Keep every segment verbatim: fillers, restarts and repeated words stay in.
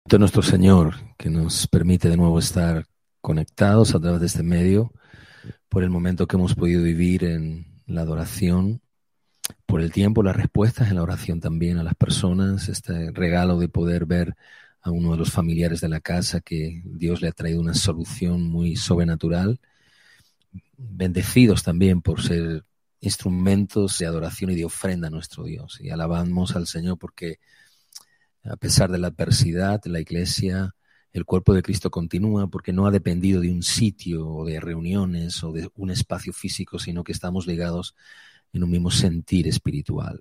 De nuestro Señor, que nos permite de nuevo estar conectados a través de este medio, por el momento que hemos podido vivir en la adoración, por el tiempo, las respuestas en la oración también a las personas, este regalo de poder ver a uno de los familiares de la casa que Dios le ha traído una solución muy sobrenatural. Bendecidos también por ser instrumentos de adoración y de ofrenda a nuestro Dios. Y alabamos al Señor porque a pesar de la adversidad, la Iglesia, el cuerpo de Cristo continúa porque no ha dependido de un sitio o de reuniones o de un espacio físico, sino que estamos ligados en un mismo sentir espiritual.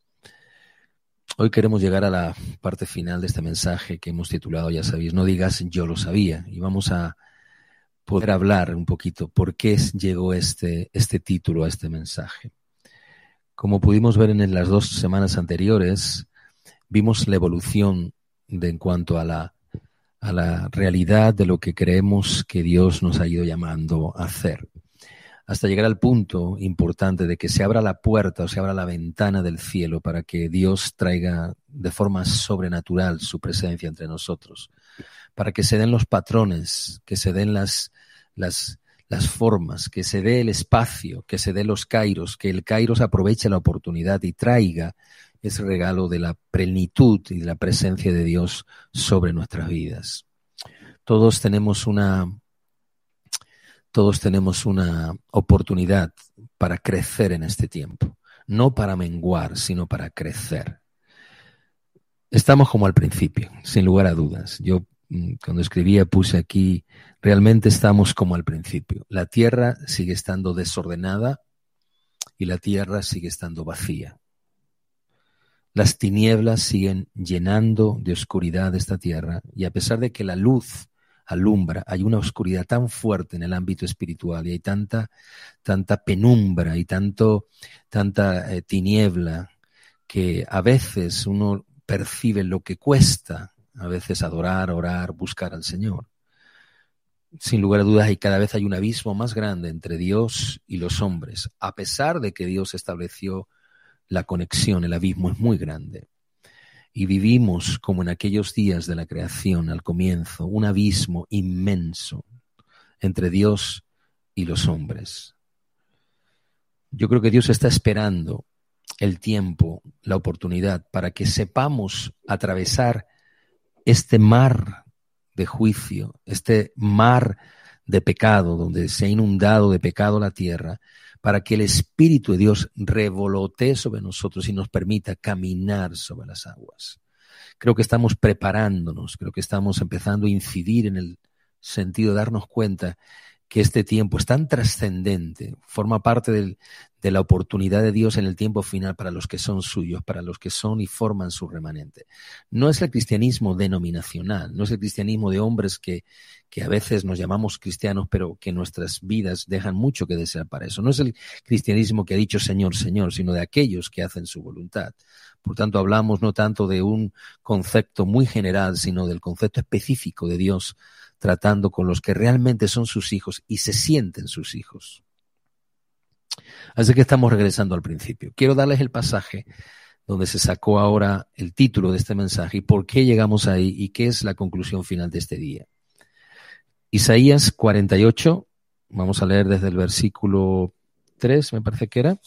Hoy queremos llegar a la parte final de este mensaje que hemos titulado, ya sabéis, no digas yo lo sabía. Y vamos a poder hablar un poquito por qué llegó este, este título a este mensaje. Como pudimos ver en las dos semanas anteriores, vimos la evolución de, en cuanto a la, a la realidad de lo que creemos que Dios nos ha ido llamando a hacer, hasta llegar al punto importante de que se abra la puerta o se abra la ventana del cielo para que Dios traiga de forma sobrenatural su presencia entre nosotros, para que se den los patrones, que se den las, las, las formas, que se dé el espacio, que se dé los kairos, que el kairos aproveche la oportunidad y traiga ese regalo de la plenitud y de la presencia de Dios sobre nuestras vidas. Todos tenemos una, todos tenemos una oportunidad para crecer en este tiempo, no para menguar, sino para crecer. Estamos como al principio, sin lugar a dudas. Yo cuando escribía puse aquí, realmente estamos como al principio. La tierra sigue estando desordenada y la tierra sigue estando vacía. Las tinieblas siguen llenando de oscuridad esta tierra y a pesar de que la luz alumbra, hay una oscuridad tan fuerte en el ámbito espiritual y hay tanta, tanta penumbra y tanto, tanta eh, tiniebla que a veces uno percibe lo que cuesta, a veces adorar, orar, buscar al Señor. Sin lugar a dudas, y cada vez hay un abismo más grande entre Dios y los hombres, a pesar de que Dios estableció la conexión, el abismo es muy grande. Y vivimos como en aquellos días de la creación, al comienzo, un abismo inmenso entre Dios y los hombres. Yo creo que Dios está esperando el tiempo, la oportunidad, para que sepamos atravesar este mar de juicio, este mar de pecado, donde se ha inundado de pecado la tierra, para que el Espíritu de Dios revolotee sobre nosotros y nos permita caminar sobre las aguas. Creo que estamos preparándonos, creo que estamos empezando a incidir en el sentido de darnos cuenta que este tiempo es tan trascendente, forma parte del, de la oportunidad de Dios en el tiempo final para los que son suyos, para los que son y forman su remanente. No es el cristianismo denominacional, no es el cristianismo de hombres que, que a veces nos llamamos cristianos, pero que nuestras vidas dejan mucho que desear para eso. No es el cristianismo que ha dicho Señor, Señor, sino de aquellos que hacen su voluntad. Por tanto, hablamos no tanto de un concepto muy general, sino del concepto específico de Dios, tratando con los que realmente son sus hijos y se sienten sus hijos. Así que estamos regresando al principio. Quiero darles el pasaje donde se sacó ahora el título de este mensaje y por qué llegamos ahí y qué es la conclusión final de este día. Isaías cuarenta y ocho, vamos a leer desde el versículo tres, me parece que era.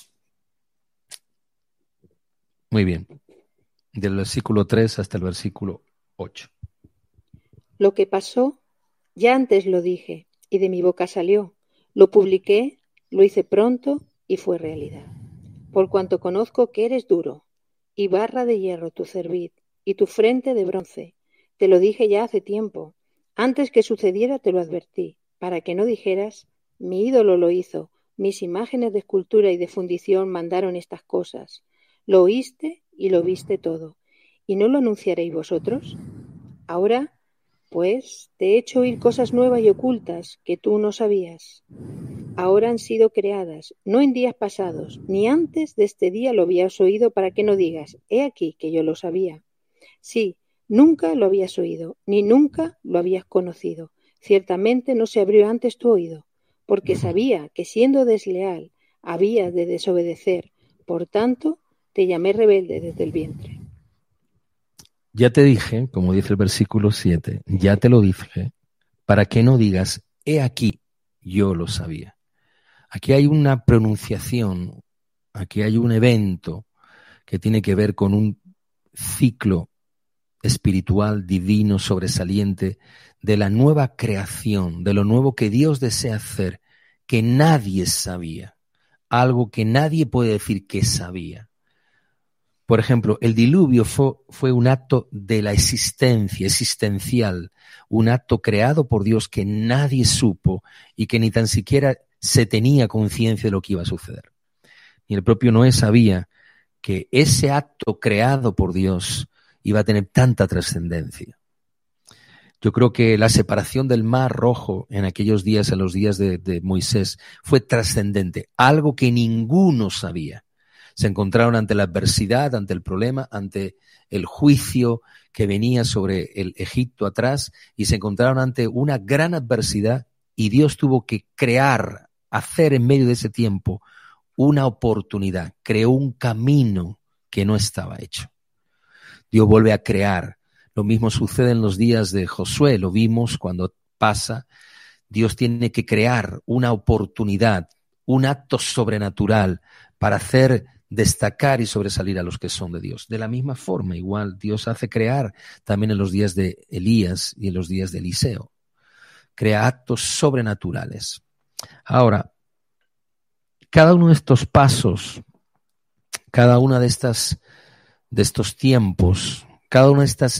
Muy bien, del versículo tres hasta el versículo ocho. Lo que pasó, ya antes lo dije, y de mi boca salió. Lo publiqué, lo hice pronto, y fue realidad. Por cuanto conozco que eres duro, y barra de hierro tu cerviz, y tu frente de bronce. Te lo dije ya hace tiempo. Antes que sucediera te lo advertí, para que no dijeras, mi ídolo lo hizo, mis imágenes de escultura y de fundición mandaron estas cosas. Lo oíste y lo viste todo. ¿Y no lo anunciaréis vosotros? Ahora, pues, te he hecho oír cosas nuevas y ocultas que tú no sabías. Ahora han sido creadas, no en días pasados, ni antes de este día lo habías oído para que no digas, he aquí que yo lo sabía. Sí, nunca lo habías oído, ni nunca lo habías conocido. Ciertamente no se abrió antes tu oído, porque sabía que siendo desleal habías de desobedecer. Por tanto, te llamé rebelde desde el vientre. Ya te dije, como dice el versículo siete, ya te lo dije, para que no digas, he aquí, yo lo sabía. Aquí hay una pronunciación, aquí hay un evento que tiene que ver con un ciclo espiritual, divino, sobresaliente, de la nueva creación, de lo nuevo que Dios desea hacer, que nadie sabía, algo que nadie puede decir que sabía. Por ejemplo, el diluvio fue, fue un acto de la existencia, existencial, un acto creado por Dios que nadie supo y que ni tan siquiera se tenía conciencia de lo que iba a suceder. Y el propio Noé sabía que ese acto creado por Dios iba a tener tanta trascendencia. Yo creo que la separación del Mar Rojo en aquellos días, en los días de, de Moisés, fue trascendente, algo que ninguno sabía. Se encontraron ante la adversidad, ante el problema, ante el juicio que venía sobre el Egipto atrás, y se encontraron ante una gran adversidad, y Dios tuvo que crear, hacer en medio de ese tiempo una oportunidad, creó un camino que no estaba hecho. Dios vuelve a crear. Lo mismo sucede en los días de Josué, lo vimos cuando pasa. Dios tiene que crear una oportunidad, un acto sobrenatural para hacer destacar y sobresalir a los que son de Dios. De la misma forma, igual Dios hace crear también en los días de Elías y en los días de Eliseo. Crea actos sobrenaturales. Ahora, cada uno de estos pasos, cada una de estas de estos tiempos, cada uno de estos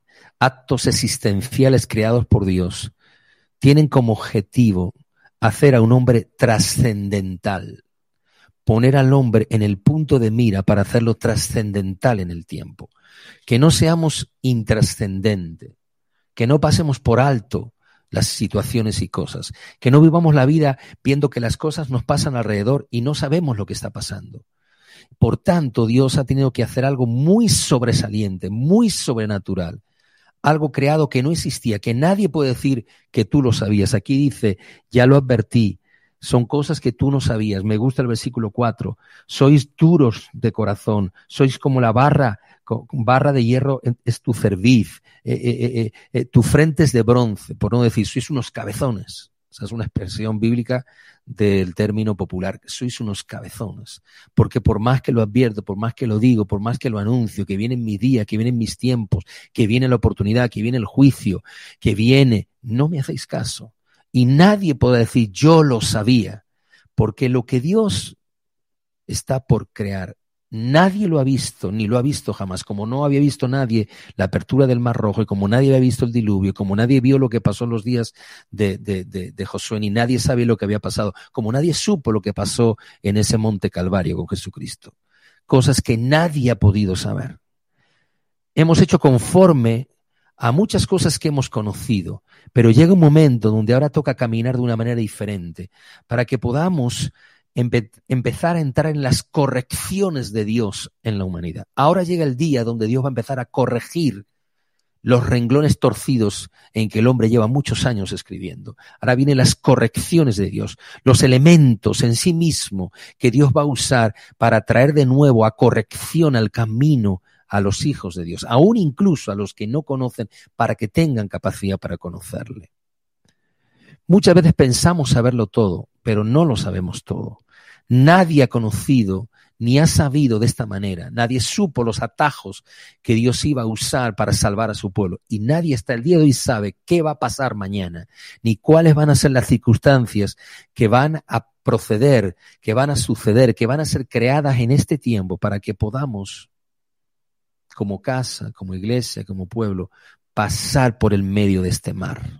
actos existenciales creados por Dios, tienen como objetivo hacer a un hombre trascendental, poner al hombre en el punto de mira para hacerlo trascendental en el tiempo. Que no seamos intrascendentes, que no pasemos por alto las situaciones y cosas, que no vivamos la vida viendo que las cosas nos pasan alrededor y no sabemos lo que está pasando. Por tanto, Dios ha tenido que hacer algo muy sobresaliente, muy sobrenatural, algo creado que no existía, que nadie puede decir que tú lo sabías. Aquí dice, ya lo advertí, son cosas que tú no sabías. Me gusta el versículo cuatro, sois duros de corazón, sois como la barra, barra de hierro es tu cerviz, eh, eh, eh, eh, tu frente es de bronce, por no decir, sois unos cabezones. Esa es una expresión bíblica del término popular. Sois unos cabezones. Porque por más que lo advierto, por más que lo digo, por más que lo anuncio, que vienen mis días, que vienen mis tiempos, que viene la oportunidad, que viene el juicio, que viene, no me hacéis caso. Y nadie puede decir, yo lo sabía. Porque lo que Dios está por crear, nadie lo ha visto, ni lo ha visto jamás, como no había visto nadie la apertura del Mar Rojo y como nadie había visto el diluvio, como nadie vio lo que pasó en los días de, de, de, de Josué, ni nadie sabe lo que había pasado, como nadie supo lo que pasó en ese monte Calvario con Jesucristo. Cosas que nadie ha podido saber. Hemos hecho conforme a muchas cosas que hemos conocido, pero llega un momento donde ahora toca caminar de una manera diferente para que podamos Empe- empezar a entrar en las correcciones de Dios en la humanidad. Ahora llega el día donde Dios va a empezar a corregir los renglones torcidos en que el hombre lleva muchos años escribiendo. Ahora vienen las correcciones de Dios, los elementos en sí mismo que Dios va a usar para traer de nuevo a corrección al camino a los hijos de Dios, aún incluso a los que no conocen, para que tengan capacidad para conocerle. Muchas veces pensamos saberlo todo, pero no lo sabemos todo. Nadie ha conocido ni ha sabido de esta manera. Nadie supo los atajos que Dios iba a usar para salvar a su pueblo. Y nadie hasta el día de hoy sabe qué va a pasar mañana, ni cuáles van a ser las circunstancias que van a proceder, que van a suceder, que van a ser creadas en este tiempo para que podamos, como casa, como iglesia, como pueblo, pasar por el medio de este mar.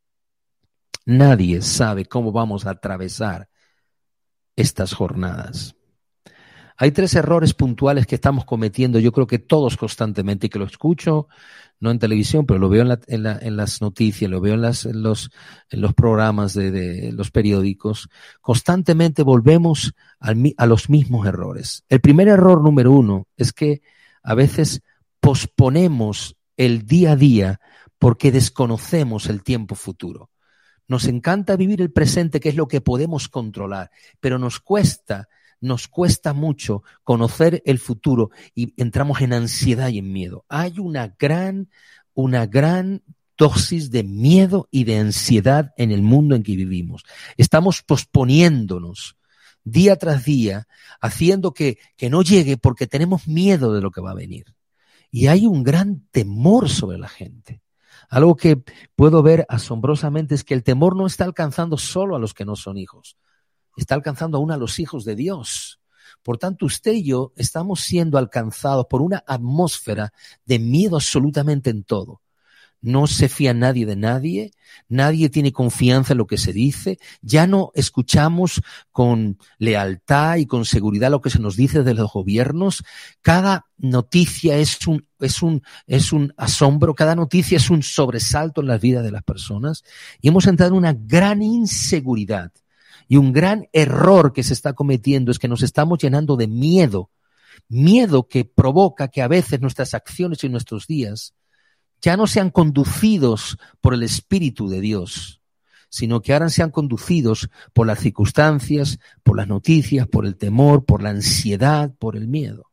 Nadie sabe cómo vamos a atravesar estas jornadas. Hay tres errores puntuales que estamos cometiendo, yo creo que todos constantemente, y que lo escucho, no en televisión, pero lo veo en, la, en, la, en las noticias, lo veo en, las, en, los, en los programas de, de los periódicos. Constantemente volvemos al, a los mismos errores. El primer error número uno es que a veces posponemos el día a día porque desconocemos el tiempo futuro. Nos encanta vivir el presente, que es lo que podemos controlar, pero nos cuesta nos cuesta mucho conocer el futuro y entramos en ansiedad y en miedo. Hay una gran, una gran dosis de miedo y de ansiedad en el mundo en que vivimos. Estamos posponiéndonos día tras día, haciendo que, que no llegue porque tenemos miedo de lo que va a venir. Y hay un gran temor sobre la gente. Algo que puedo ver asombrosamente es que el temor no está alcanzando solo a los que no son hijos, está alcanzando aún a los hijos de Dios. Por tanto, usted y yo estamos siendo alcanzados por una atmósfera de miedo absolutamente en todo. No se fía nadie de nadie, nadie tiene confianza en lo que se dice, ya no escuchamos con lealtad y con seguridad lo que se nos dice de los gobiernos. Cada noticia es un, es un, es un asombro, cada noticia es un sobresalto en la vida de las personas y hemos entrado en una gran inseguridad. Y un gran error que se está cometiendo es que nos estamos llenando de miedo, miedo que provoca que a veces nuestras acciones y nuestros días ya no sean conducidos por el Espíritu de Dios, sino que ahora sean conducidos por las circunstancias, por las noticias, por el temor, por la ansiedad, por el miedo.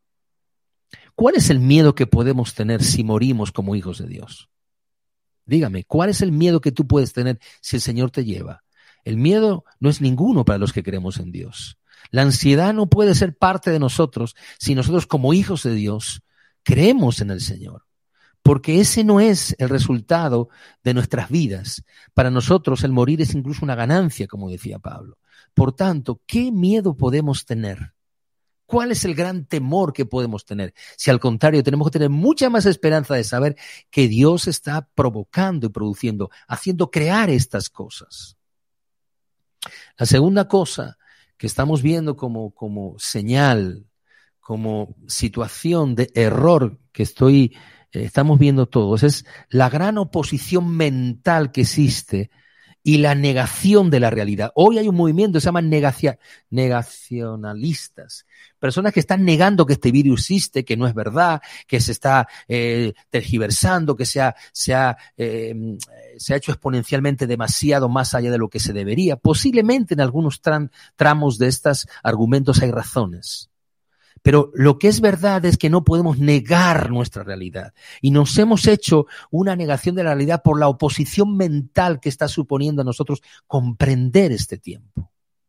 ¿Cuál es el miedo que podemos tener si morimos como hijos de Dios? Dígame, ¿cuál es el miedo que tú puedes tener si el Señor te lleva? El miedo no es ninguno para los que creemos en Dios. La ansiedad no puede ser parte de nosotros si nosotros como hijos de Dios creemos en el Señor. Porque ese no es el resultado de nuestras vidas. Para nosotros el morir es incluso una ganancia, como decía Pablo. Por tanto, ¿qué miedo podemos tener? ¿Cuál es el gran temor que podemos tener? Si al contrario tenemos que tener mucha más esperanza de saber que Dios está provocando y produciendo, haciendo crear estas cosas. La segunda cosa que estamos viendo como, como señal, como situación de error que estoy estamos viendo todos, es la gran oposición mental que existe y la negación de la realidad. Hoy hay un movimiento que se llama negacia, negacionalistas, personas que están negando que este virus existe, que no es verdad, que se está eh, tergiversando, que se ha, se, ha, eh, se ha hecho exponencialmente demasiado más allá de lo que se debería. Posiblemente en algunos tram, tramos de estos argumentos hay razones. Pero lo que es verdad es que no podemos negar nuestra realidad. Y nos hemos hecho una negación de la realidad por la oposición mental que está suponiendo a nosotros comprender este tiempo.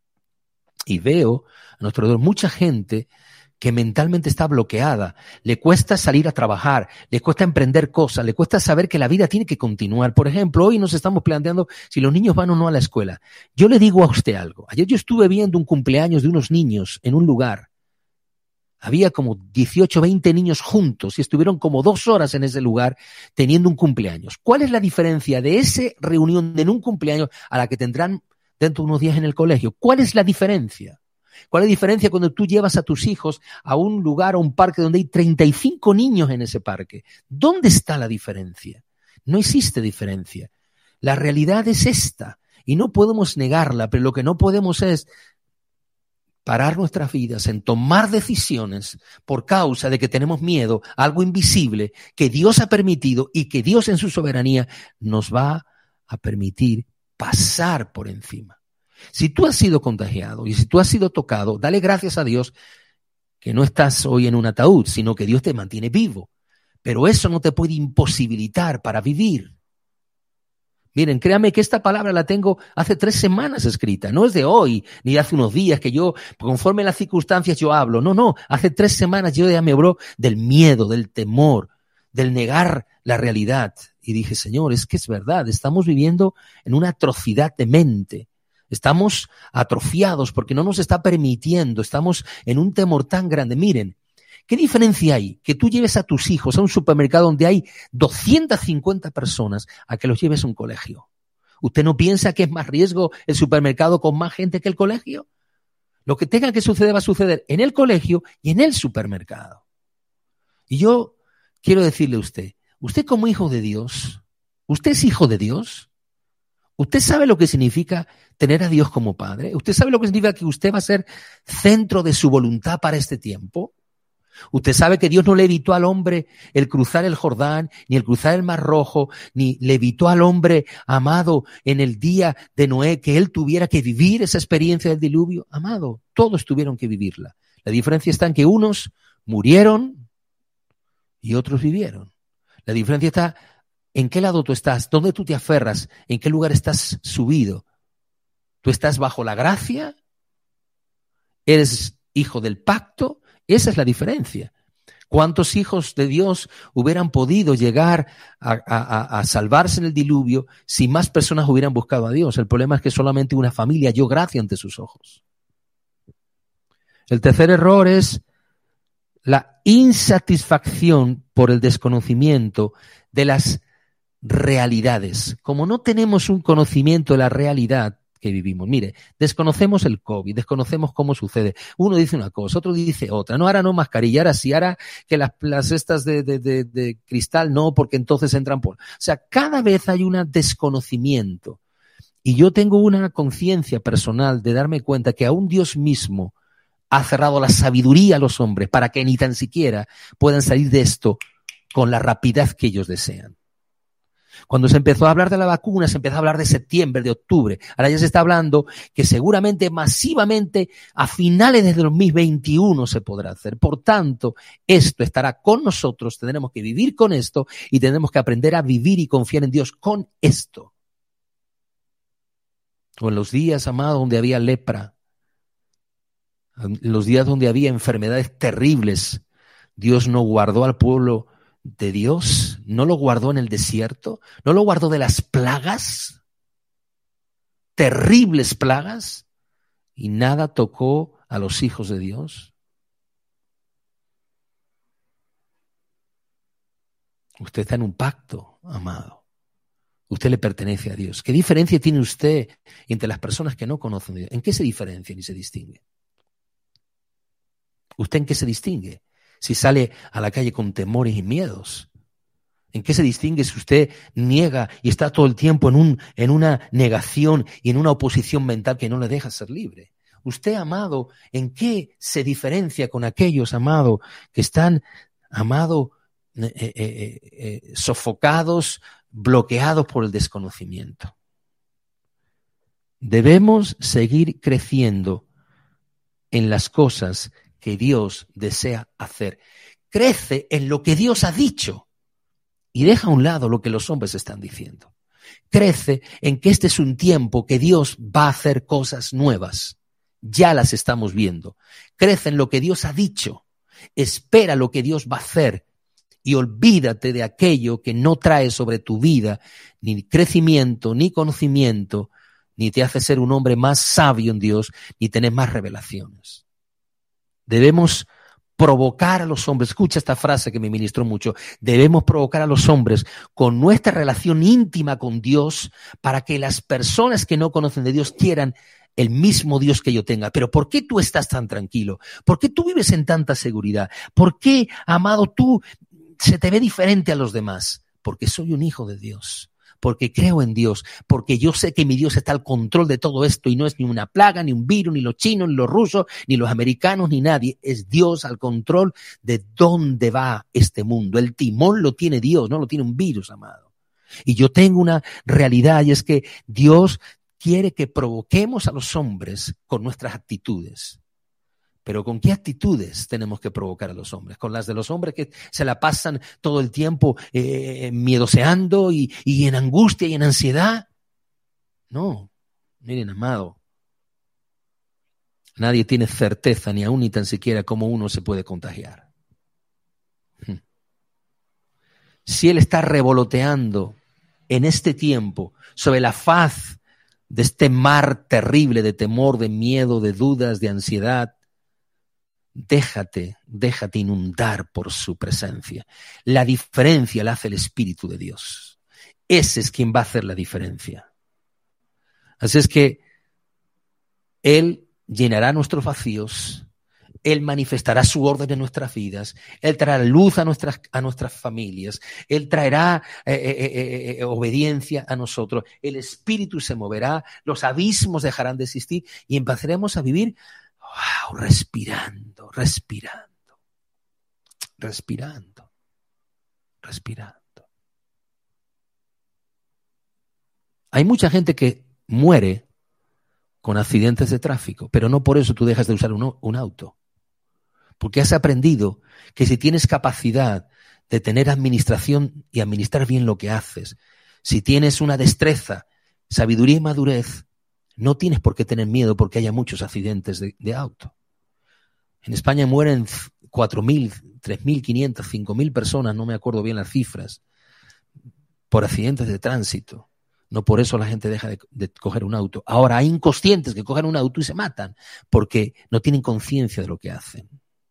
Y veo a nuestro alrededor mucha gente que mentalmente está bloqueada. Le cuesta salir a trabajar, le cuesta emprender cosas, le cuesta saber que la vida tiene que continuar. Por ejemplo, hoy nos estamos planteando si los niños van o no a la escuela. Yo le digo a usted algo. Ayer yo estuve viendo un cumpleaños de unos niños en un lugar. Había como dieciocho, veinte niños juntos y estuvieron como dos horas en ese lugar teniendo un cumpleaños. ¿Cuál es la diferencia de esa reunión en un cumpleaños a la que tendrán dentro de unos días en el colegio? ¿Cuál es la diferencia? ¿Cuál es la diferencia cuando tú llevas a tus hijos a un lugar, a un parque donde hay treinta y cinco niños en ese parque? ¿Dónde está la diferencia? No existe diferencia. La realidad es esta y no podemos negarla, pero lo que no podemos es parar nuestras vidas en tomar decisiones por causa de que tenemos miedo a algo invisible que Dios ha permitido y que Dios en su soberanía nos va a permitir pasar por encima. Si tú has sido contagiado y si tú has sido tocado, dale gracias a Dios que no estás hoy en un ataúd, sino que Dios te mantiene vivo. Pero eso no te puede imposibilitar para vivir. Miren, créanme que esta palabra la tengo hace tres semanas escrita. No es de hoy, ni de hace unos días que yo, conforme a las circunstancias, yo hablo. No, no. Hace tres semanas yo ya me habló del miedo, del temor, del negar la realidad. Y dije, Señor, es que es verdad. Estamos viviendo en una atrocidad de mente. Estamos atrofiados porque no nos está permitiendo. Estamos en un temor tan grande. Miren, ¿qué diferencia hay que tú lleves a tus hijos a un supermercado donde hay doscientas cincuenta personas a que los lleves a un colegio? ¿Usted no piensa que es más riesgo el supermercado con más gente que el colegio? Lo que tenga que suceder va a suceder en el colegio y en el supermercado. Y yo quiero decirle a usted, usted como hijo de Dios, ¿usted es hijo de Dios? ¿Usted sabe lo que significa tener a Dios como padre? ¿Usted sabe lo que significa que usted va a ser centro de su voluntad para este tiempo? Usted sabe que Dios no le evitó al hombre el cruzar el Jordán, ni el cruzar el Mar Rojo, ni le evitó al hombre, amado, en el día de Noé, que él tuviera que vivir esa experiencia del diluvio. Amado, todos tuvieron que vivirla. La diferencia está en que unos murieron y otros vivieron. La diferencia está en qué lado tú estás, dónde tú te aferras, en qué lugar estás subido. ¿Tú estás bajo la gracia? ¿Eres hijo del pacto? Esa es la diferencia. ¿Cuántos hijos de Dios hubieran podido llegar a, a, a salvarse en el diluvio si más personas hubieran buscado a Dios? El problema es que solamente una familia halló gracia ante sus ojos. El tercer error es la insatisfacción por el desconocimiento de las realidades. Como no tenemos un conocimiento de la realidad que vivimos. Mire, desconocemos el COVID, desconocemos cómo sucede. Uno dice una cosa, otro dice otra. No, ahora no mascarilla, ahora sí, ahora que las, las estas de, de, de, de cristal no, porque entonces entran por... O sea, cada vez hay un desconocimiento. Y yo tengo una conciencia personal de darme cuenta que aún Dios mismo ha cerrado la sabiduría a los hombres para que ni tan siquiera puedan salir de esto con la rapidez que ellos desean. Cuando se empezó a hablar de la vacuna, se empezó a hablar de septiembre, de octubre. Ahora ya se está hablando que seguramente masivamente a finales de dos mil veintiuno se podrá hacer. Por tanto, esto estará con nosotros, tendremos que vivir con esto y tendremos que aprender a vivir y confiar en Dios con esto. O en los días, amado, donde había lepra, en los días donde había enfermedades terribles, Dios no guardó al pueblo de Dios, no lo guardó en el desierto, no lo guardó de las plagas, terribles plagas, y nada tocó a los hijos de Dios. Usted está en un pacto, amado. Usted le pertenece a Dios. ¿Qué diferencia tiene usted entre las personas que no conocen a Dios? ¿En qué se diferencian y se distinguen? ¿Usted en qué se distingue? Si sale a la calle con temores y miedos. ¿En qué se distingue si usted niega y está todo el tiempo en, un, en una negación y en una oposición mental que no le deja ser libre? Usted, amado, ¿en qué se diferencia con aquellos, amado, que están, amado, eh, eh, eh, eh, sofocados, bloqueados por el desconocimiento? Debemos seguir creciendo en las cosas que Dios desea hacer. Crece en lo que Dios ha dicho y deja a un lado lo que los hombres están diciendo. Crece en que este es un tiempo que Dios va a hacer cosas nuevas. Ya las estamos viendo. Crece en lo que Dios ha dicho. Espera lo que Dios va a hacer y olvídate de aquello que no trae sobre tu vida ni crecimiento, ni conocimiento, ni te hace ser un hombre más sabio en Dios, ni tener más revelaciones. Debemos provocar a los hombres, escucha esta frase que me ministró mucho, debemos provocar a los hombres con nuestra relación íntima con Dios para que las personas que no conocen de Dios quieran el mismo Dios que yo tenga. Pero ¿por qué tú estás tan tranquilo? ¿Por qué tú vives en tanta seguridad? ¿Por qué, amado, tú se te ve diferente a los demás? Porque soy un hijo de Dios. Porque creo en Dios, porque yo sé que mi Dios está al control de todo esto y no es ni una plaga, ni un virus, ni los chinos, ni los rusos, ni los americanos, ni nadie. Es Dios al control de dónde va este mundo. El timón lo tiene Dios, no lo tiene un virus, amado. Y yo tengo una realidad y es que Dios quiere que provoquemos a los hombres con nuestras actitudes. Pero ¿con qué actitudes tenemos que provocar a los hombres? ¿Con las de los hombres que se la pasan todo el tiempo eh, miedoseando y, y en angustia y en ansiedad? No, miren, amado, nadie tiene certeza ni aún ni tan siquiera cómo uno se puede contagiar. Si él está revoloteando en este tiempo sobre la faz de este mar terrible de temor, de miedo, de dudas, de ansiedad, Déjate, déjate inundar por su presencia. La diferencia la hace el Espíritu de Dios. Ese es quien va a hacer la diferencia. Así es que Él llenará nuestros vacíos, Él manifestará su orden en nuestras vidas, Él traerá luz a nuestras, a nuestras familias, Él traerá eh, eh, eh, obediencia a nosotros, el Espíritu se moverá, los abismos dejarán de existir y empezaremos a vivir Wow, respirando, respirando. respirando, respirando. Hay mucha gente que muere con accidentes de tráfico, pero no por eso tú dejas de usar un, un auto. Porque has aprendido que si tienes capacidad de tener administración y administrar bien lo que haces, si tienes una destreza, sabiduría y madurez, no tienes por qué tener miedo porque haya muchos accidentes de, de auto. En España mueren cuatro mil, tres mil quinientas, cinco mil personas, no me acuerdo bien las cifras, por accidentes de tránsito. No por eso la gente deja de, de coger un auto. Ahora hay inconscientes que cogen un auto y se matan porque no tienen conciencia de lo que hacen.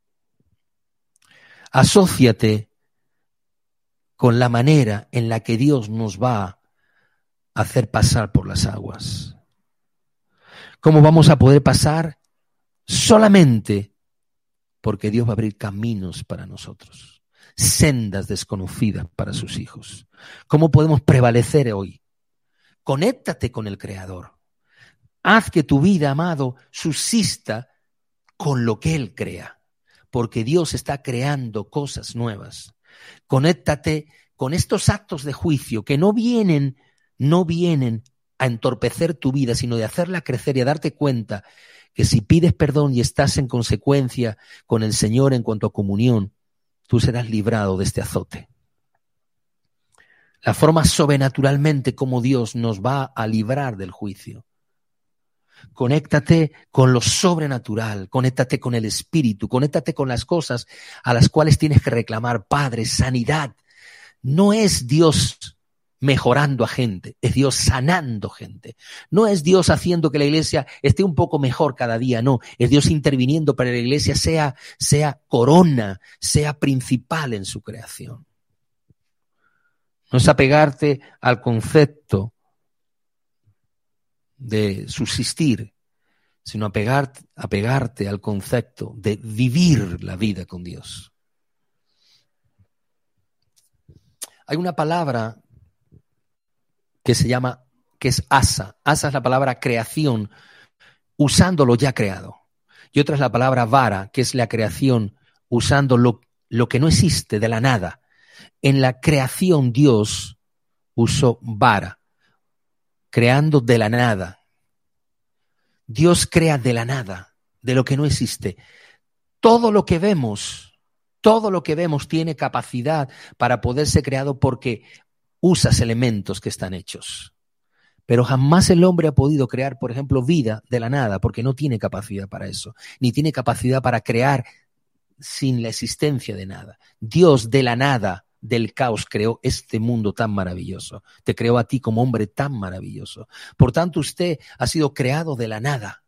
Asóciate con la manera en la que Dios nos va a hacer pasar por las aguas. ¿Cómo vamos a poder pasar? Solamente porque Dios va a abrir caminos para nosotros, sendas desconocidas para sus hijos. ¿Cómo podemos prevalecer hoy? Conéctate con el Creador. Haz que tu vida, amado, subsista con lo que Él crea, porque Dios está creando cosas nuevas. Conéctate con estos actos de juicio que no vienen, no vienen a entorpecer tu vida, sino de hacerla crecer y a darte cuenta que si pides perdón y estás en consecuencia con el Señor en cuanto a comunión, tú serás librado de este azote. La forma sobrenaturalmente como Dios nos va a librar del juicio. Conéctate con lo sobrenatural, conéctate con el Espíritu, conéctate con las cosas a las cuales tienes que reclamar. Padre, sanidad. No es Dios mejorando a gente, es Dios sanando gente. No es Dios haciendo que la iglesia esté un poco mejor cada día, no. Es Dios interviniendo para que la iglesia sea, sea corona, sea principal en su creación. No es apegarte al concepto de subsistir, sino apegarte, apegarte al concepto de vivir la vida con Dios. Hay una palabra que se llama, que es asa. Asa es la palabra creación, usando lo ya creado. Y otra es la palabra vara, que es la creación, usando lo, lo que no existe, de la nada. En la creación Dios usó vara, creando de la nada. Dios crea de la nada, de lo que no existe. Todo lo que vemos, todo lo que vemos tiene capacidad para poder ser creado porque usas elementos que están hechos. Pero jamás el hombre ha podido crear, por ejemplo, vida de la nada, porque no tiene capacidad para eso, ni tiene capacidad para crear sin la existencia de nada. Dios de la nada, del caos, creó este mundo tan maravilloso. Te creó a ti como hombre tan maravilloso. Por tanto, usted ha sido creado de la nada.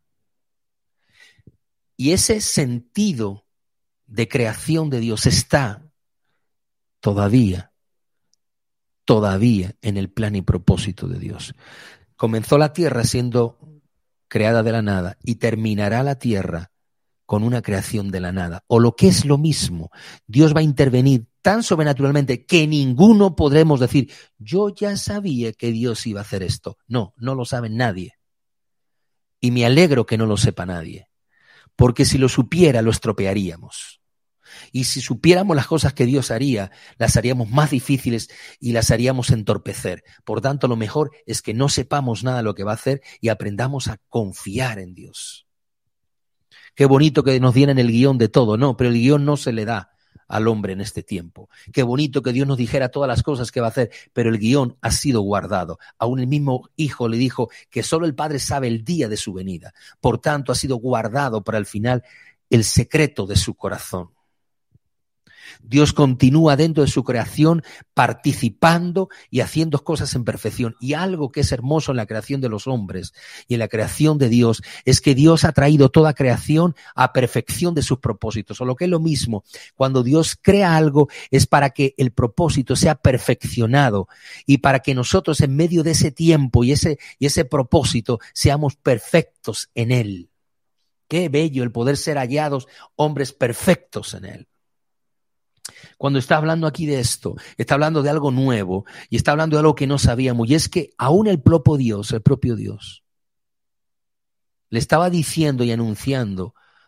Y ese sentido de creación de Dios está todavía, todavía en el plan y propósito de Dios. Comenzó la tierra siendo creada de la nada y terminará la tierra con una creación de la nada. O lo que es lo mismo, Dios va a intervenir tan sobrenaturalmente que ninguno podremos decir, yo ya sabía que Dios iba a hacer esto. No, no lo sabe nadie. Y me alegro que no lo sepa nadie, porque si lo supiera lo estropearíamos. Y si supiéramos las cosas que Dios haría, las haríamos más difíciles y las haríamos entorpecer. Por tanto, lo mejor es que no sepamos nada de lo que va a hacer y aprendamos a confiar en Dios. Qué bonito que nos dieran el guión de todo, no, pero el guión no se le da al hombre en este tiempo. Qué bonito que Dios nos dijera todas las cosas que va a hacer, pero el guión ha sido guardado. Aún el mismo Hijo le dijo que solo el Padre sabe el día de su venida. Por tanto, ha sido guardado para el final el secreto de su corazón. Dios continúa dentro de su creación participando y haciendo cosas en perfección. Y algo que es hermoso en la creación de los hombres y en la creación de Dios es que Dios ha traído toda creación a perfección de sus propósitos. O lo que es lo mismo, cuando Dios crea algo es para que el propósito sea perfeccionado y para que nosotros en medio de ese tiempo y ese, y ese propósito seamos perfectos en Él. Qué bello el poder ser hallados hombres perfectos en Él. Cuando está hablando aquí de esto, está hablando de algo nuevo y está hablando de algo que no sabíamos. Y es que aún el propio Dios, el propio Dios, le estaba diciendo y anunciando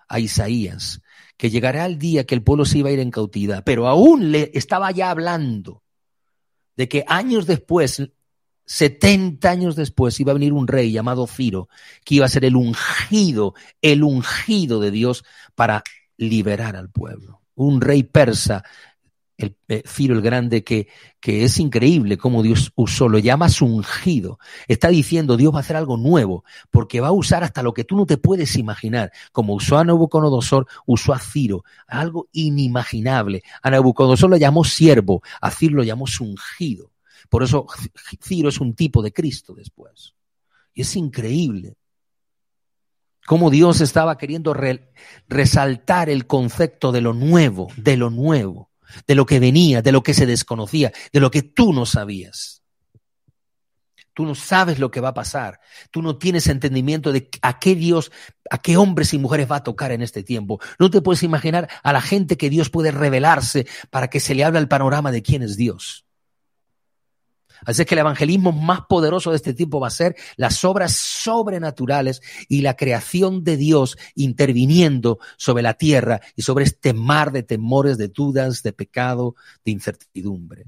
a Isaías que llegará el día que el pueblo se iba a ir en cautividad, pero aún le estaba ya hablando de que años después, setenta años después, iba a venir un rey llamado Ciro, que iba a ser el ungido, el ungido de Dios para liberar al pueblo. Un rey persa, el eh, Ciro el Grande, que, que es increíble cómo Dios usó, lo llamas ungido. Está diciendo, Dios va a hacer algo nuevo, porque va a usar hasta lo que tú no te puedes imaginar. Como usó a Nabucodonosor, usó a Ciro, algo inimaginable. A Nabucodonosor lo llamó siervo, a Ciro lo llamó ungido. Por eso Ciro es un tipo de Cristo después. Y es increíble cómo Dios estaba queriendo re, resaltar el concepto de lo nuevo, de lo nuevo, de lo que venía, de lo que se desconocía, de lo que tú no sabías. Tú no sabes lo que va a pasar. Tú no tienes entendimiento de a qué Dios, a qué hombres y mujeres va a tocar en este tiempo. No te puedes imaginar a la gente que Dios puede revelarse para que se le hable el panorama de quién es Dios. Así que el evangelismo más poderoso de este tiempo va a ser las obras sobrenaturales y la creación de Dios interviniendo sobre la tierra y sobre este mar de temores, de dudas, de pecado, de incertidumbre.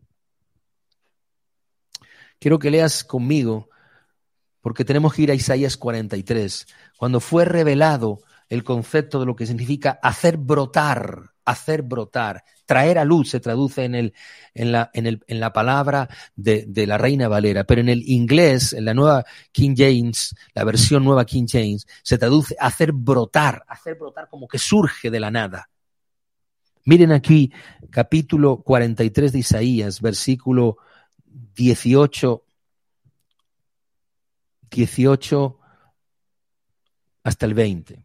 Quiero que leas conmigo, porque tenemos que ir a Isaías cuarenta y tres, cuando fue revelado el concepto de lo que significa hacer brotar, hacer brotar, traer a luz, se traduce en, el, en, la, en, el, en la palabra de, de la Reina Valera, pero en el inglés, en la nueva King James, la versión nueva King James, se traduce hacer brotar, hacer brotar como que surge de la nada. Miren aquí, capítulo cuarenta y tres de Isaías, versículo dieciocho, dieciocho hasta el veinte.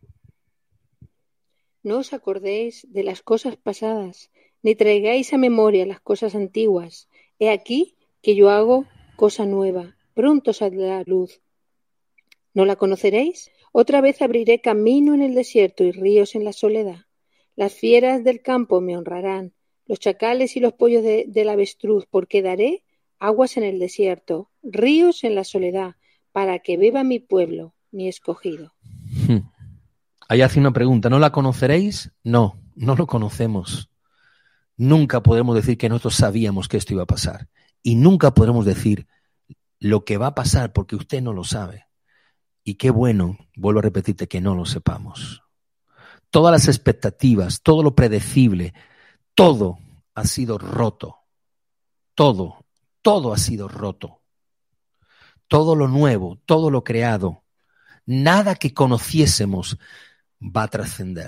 No os acordéis de las cosas pasadas, ni traigáis a memoria las cosas antiguas. He aquí que yo hago cosa nueva, pronto saldrá a luz. ¿No la conoceréis? Otra vez abriré camino en el desierto y ríos en la soledad. Las fieras del campo me honrarán, los chacales y los pollos de, del avestruz, porque daré aguas en el desierto, ríos en la soledad, para que beba mi pueblo, mi escogido. Hmm. Ahí hace una pregunta, ¿no la conoceréis? No, no lo conocemos. Nunca podremos decir que nosotros sabíamos que esto iba a pasar. Y nunca podremos decir lo que va a pasar porque usted no lo sabe. Y qué bueno, vuelvo a repetirte, que no lo sepamos. Todas las expectativas, todo lo predecible, todo ha sido roto. Todo, todo ha sido roto. Todo lo nuevo, todo lo creado, nada que conociésemos va a trascender.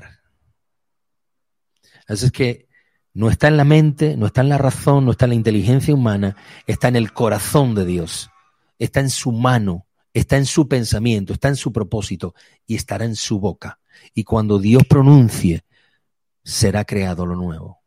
Así es que no está en la mente, no está en la razón, no está en la inteligencia humana, está en el corazón de Dios, está en su mano, está en su pensamiento, está en su propósito y estará en su boca. Y cuando Dios pronuncie, será creado lo nuevo.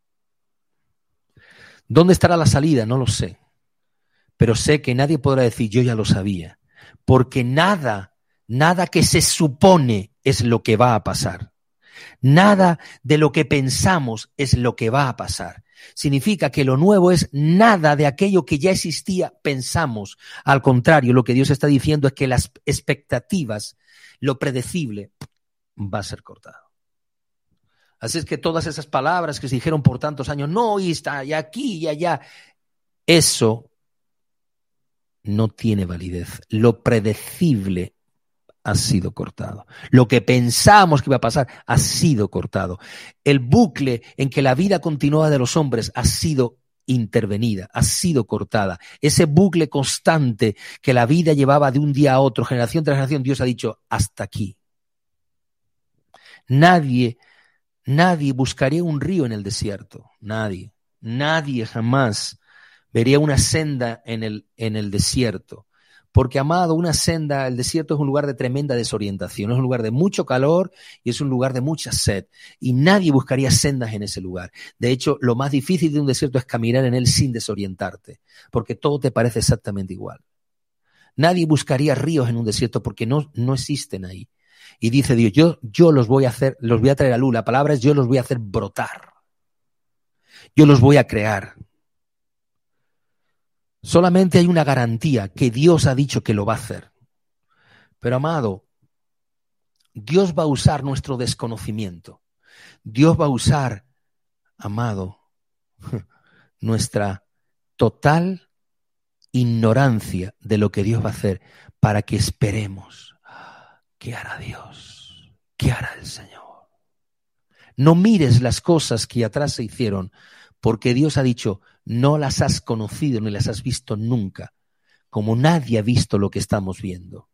¿Dónde estará la salida? No lo sé. Pero sé que nadie podrá decir, yo ya lo sabía. Porque nada, nada que se supone es lo que va a pasar. Nada de lo que pensamos es lo que va a pasar. Significa que lo nuevo es nada de aquello que ya existía, pensamos. Al contrario, lo que Dios está diciendo es que las expectativas, lo predecible, va a ser cortado. Así es que todas esas palabras que se dijeron por tantos años, no, y está, y aquí, y allá, eso no tiene validez. Lo predecible ha sido cortado. Lo que pensábamos que iba a pasar ha sido cortado. El bucle en que la vida continua de los hombres ha sido intervenida, ha sido cortada. Ese bucle constante que la vida llevaba de un día a otro, generación tras generación, Dios ha dicho, hasta aquí. Nadie, nadie buscaría un río en el desierto. Nadie, nadie jamás vería una senda en el, en el desierto. Porque, amado, una senda, el desierto es un lugar de tremenda desorientación, es un lugar de mucho calor y es un lugar de mucha sed. Y nadie buscaría sendas en ese lugar. De hecho, lo más difícil de un desierto es caminar en él sin desorientarte, porque todo te parece exactamente igual. Nadie buscaría ríos en un desierto porque no, no existen ahí. Y dice Dios, yo, yo los voy a hacer, los voy a traer a luz. La palabra es yo los voy a hacer brotar. Yo los voy a crear. Solamente hay una garantía, que Dios ha dicho que lo va a hacer. Pero, amado, Dios va a usar nuestro desconocimiento. Dios va a usar, amado, nuestra total ignorancia de lo que Dios va a hacer para que esperemos. ¿Qué hará Dios? ¿Qué hará el Señor? No mires las cosas que atrás se hicieron, porque Dios ha dicho, no las has conocido ni las has visto nunca, como nadie ha visto lo que estamos viendo.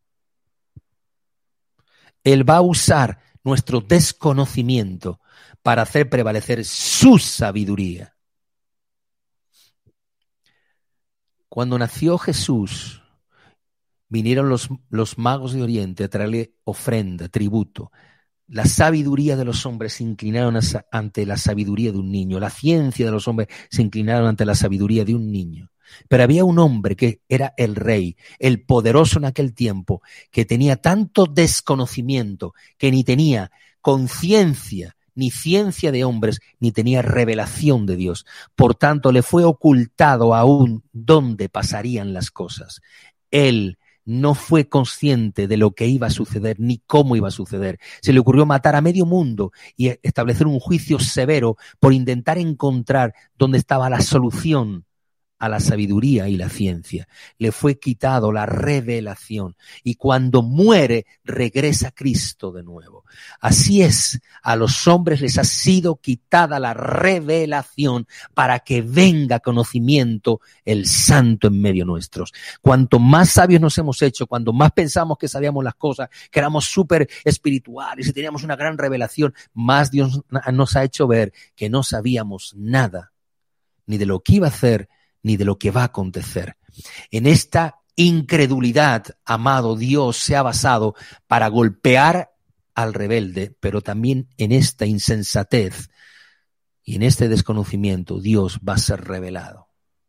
Él va a usar nuestro desconocimiento para hacer prevalecer su sabiduría. Cuando nació Jesús, vinieron los, los magos de Oriente a traerle ofrenda, tributo. La sabiduría de los hombres se inclinaron ante la sabiduría de un niño. La ciencia de los hombres se inclinaron ante la sabiduría de un niño. Pero había un hombre que era el rey, el poderoso en aquel tiempo, que tenía tanto desconocimiento, que ni tenía conciencia, ni ciencia de hombres, ni tenía revelación de Dios. Por tanto, le fue ocultado aún dónde pasarían las cosas. Él no fue consciente de lo que iba a suceder ni cómo iba a suceder. Se le ocurrió matar a medio mundo y establecer un juicio severo por intentar encontrar dónde estaba la solución a la sabiduría y la ciencia. Le fue quitado la revelación y cuando muere regresa Cristo de nuevo. Así es, a los hombres les ha sido quitada la revelación para que venga conocimiento el Santo en medio nuestros. Cuanto más sabios nos hemos hecho, cuanto más pensamos que sabíamos las cosas, que éramos súper espirituales y teníamos una gran revelación, más Dios nos ha hecho ver que no sabíamos nada, ni de lo que iba a hacer, ni de lo que va a acontecer. En esta incredulidad, amado, Dios se ha basado para golpear al rebelde, pero también en esta insensatez y en este desconocimiento Dios va a ser revelado.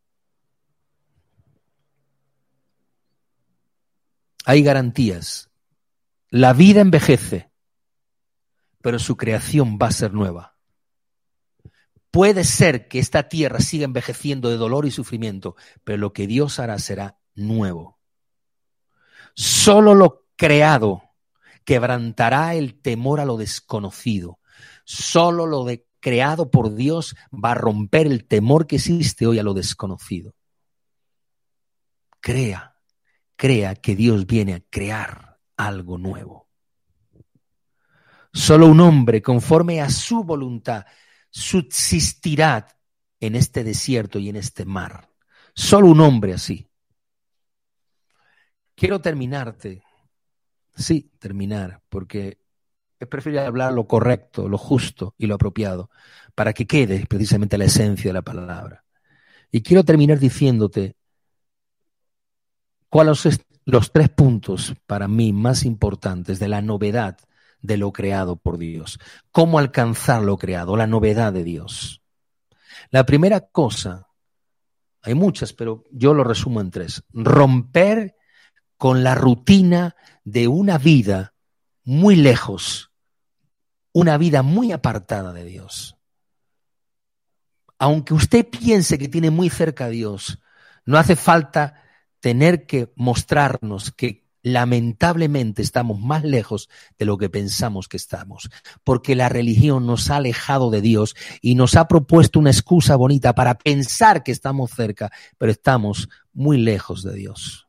Hay garantías. La vida envejece, pero su creación va a ser nueva. Puede ser que esta tierra siga envejeciendo de dolor y sufrimiento, pero lo que Dios hará será nuevo. Solo lo creado quebrantará el temor a lo desconocido. Solo lo de creado por Dios va a romper el temor que existe hoy a lo desconocido. Crea, crea que Dios viene a crear algo nuevo. Solo un hombre conforme a su voluntad subsistirá en este desierto y en este mar. Solo un hombre así. Quiero terminarte, sí, terminar, porque es preferible hablar lo correcto, lo justo y lo apropiado, para que quede precisamente la esencia de la palabra. Y quiero terminar diciéndote cuáles son los tres puntos para mí más importantes de la novedad de lo creado por Dios. ¿Cómo alcanzar lo creado? La novedad de Dios. La primera cosa, hay muchas, pero yo lo resumo en tres. Romper con la rutina de una vida muy lejos, una vida muy apartada de Dios. Aunque usted piense que tiene muy cerca a Dios, no hace falta tener que mostrarnos que lamentablemente estamos más lejos de lo que pensamos que estamos, porque la religión nos ha alejado de Dios y nos ha propuesto una excusa bonita para pensar que estamos cerca, pero estamos muy lejos de Dios.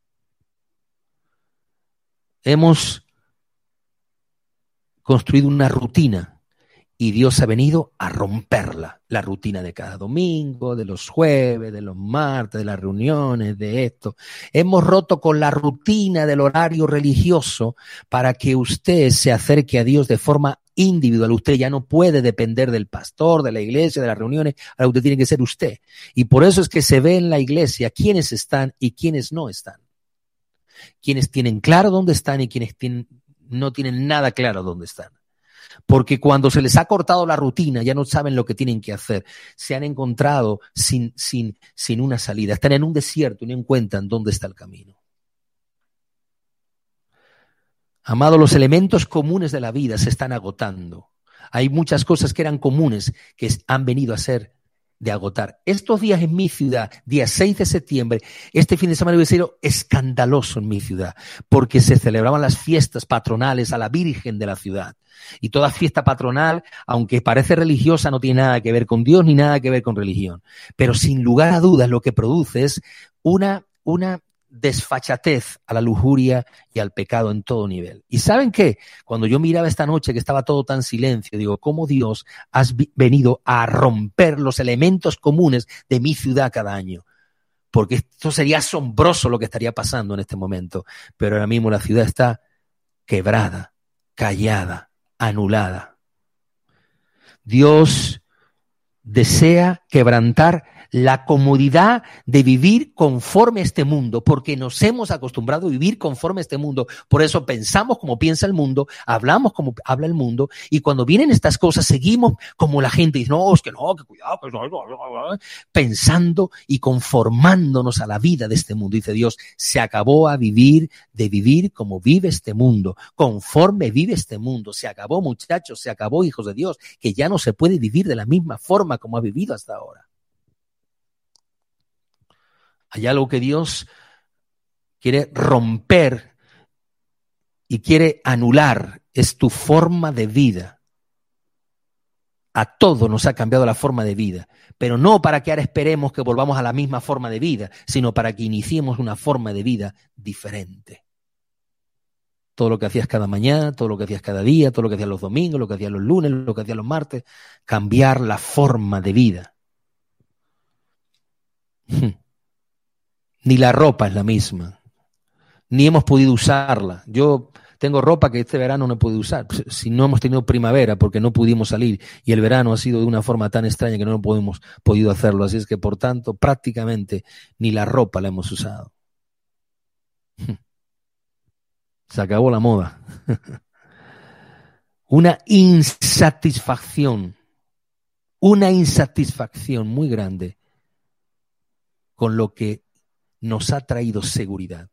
Hemos construido una rutina y Dios ha venido a romperla, la rutina de cada domingo, de los jueves, de los martes, de las reuniones, de esto. Hemos roto con la rutina del horario religioso para que usted se acerque a Dios de forma individual. Usted ya no puede depender del pastor, de la iglesia, de las reuniones, ahora usted tiene que ser usted. Y por eso es que se ve en la iglesia quiénes están y quiénes no están. Quienes tienen claro dónde están y quienes tienen, no tienen nada claro dónde están. Porque cuando se les ha cortado la rutina, ya no saben lo que tienen que hacer. Se han encontrado sin, sin, sin una salida. Están en un desierto y no encuentran dónde está el camino. Amado, los elementos comunes de la vida se están agotando. Hay muchas cosas que eran comunes que han venido a ser de agotar. Estos días en mi ciudad, día seis de septiembre, este fin de semana hubiera sido escandaloso en mi ciudad, porque se celebraban las fiestas patronales a la Virgen de la ciudad. Y toda fiesta patronal, aunque parece religiosa, no tiene nada que ver con Dios ni nada que ver con religión. Pero sin lugar a dudas lo que produce es una, una desfachatez a la lujuria y al pecado en todo nivel. ¿Y saben qué? Cuando yo miraba esta noche que estaba todo tan silencio, digo, ¿cómo Dios has venido a romper los elementos comunes de mi ciudad cada año? Porque esto sería asombroso lo que estaría pasando en este momento. Pero ahora mismo la ciudad está quebrada, callada, anulada. Dios desea quebrantar la comodidad de vivir conforme a este mundo, porque nos hemos acostumbrado a vivir conforme a este mundo. Por eso pensamos como piensa el mundo, hablamos como habla el mundo, y cuando vienen estas cosas seguimos como la gente dice, no, es que no, que cuidado, que no, no, no, no, pensando y conformándonos a la vida de este mundo. Dice Dios, se acabó a vivir de vivir como vive este mundo, conforme vive este mundo. Se acabó, muchachos, se acabó, hijos de Dios, que ya no se puede vivir de la misma forma como ha vivido hasta ahora. Hay algo que Dios quiere romper y quiere anular, es tu forma de vida. A todos nos ha cambiado la forma de vida, pero no para que ahora esperemos que volvamos a la misma forma de vida, sino para que iniciemos una forma de vida diferente. Todo lo que hacías cada mañana, todo lo que hacías cada día, todo lo que hacías los domingos, lo que hacías los lunes, lo que hacías los martes, cambiar la forma de vida. Ni la ropa es la misma, ni hemos podido usarla. Yo tengo ropa que este verano no he podido usar, si no hemos tenido primavera porque no pudimos salir, y el verano ha sido de una forma tan extraña que no hemos podido hacerlo, así es que por tanto prácticamente ni la ropa la hemos usado. Se acabó la moda. Una insatisfacción, una insatisfacción muy grande con lo que nos ha traído seguridad.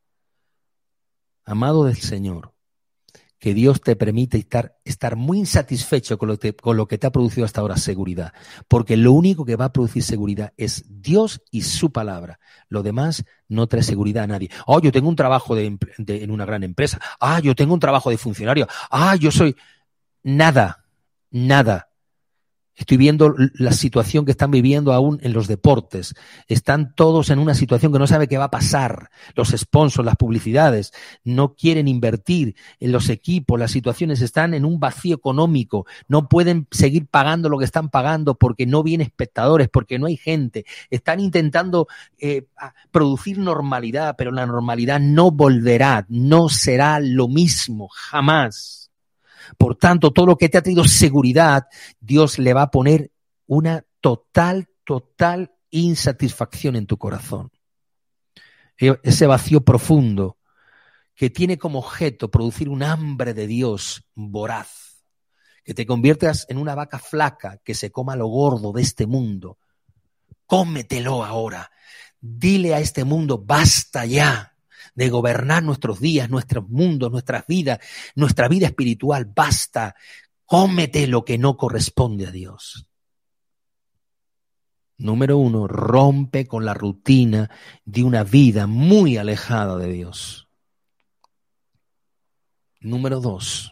Amado del Señor, que Dios te permite estar, estar muy insatisfecho con lo, que, con lo que te ha producido hasta ahora seguridad, porque lo único que va a producir seguridad es Dios y su palabra. Lo demás no trae seguridad a nadie. Oh, yo tengo un trabajo de, de, en una gran empresa. Ah, yo tengo un trabajo de funcionario. Ah, yo soy... Nada, nada. Estoy viendo la situación que están viviendo aún en los deportes. Están todos en una situación que no sabe qué va a pasar. Los sponsors, las publicidades, no quieren invertir en los equipos. Las situaciones están en un vacío económico. No pueden seguir pagando lo que están pagando porque no vienen espectadores, porque no hay gente. Están intentando eh, producir normalidad, pero la normalidad no volverá, no será lo mismo, jamás. Por tanto, todo lo que te ha traído seguridad, Dios le va a poner una total, total insatisfacción en tu corazón. Ese vacío profundo que tiene como objeto producir un hambre de Dios voraz, que te conviertas en una vaca flaca que se coma lo gordo de este mundo. Cómetelo ahora. Dile a este mundo, basta ya de gobernar nuestros días, nuestros mundos, nuestras vidas, nuestra vida espiritual. Basta, cómete lo que no corresponde a Dios. Número uno, rompe con la rutina de una vida muy alejada de Dios. Número dos,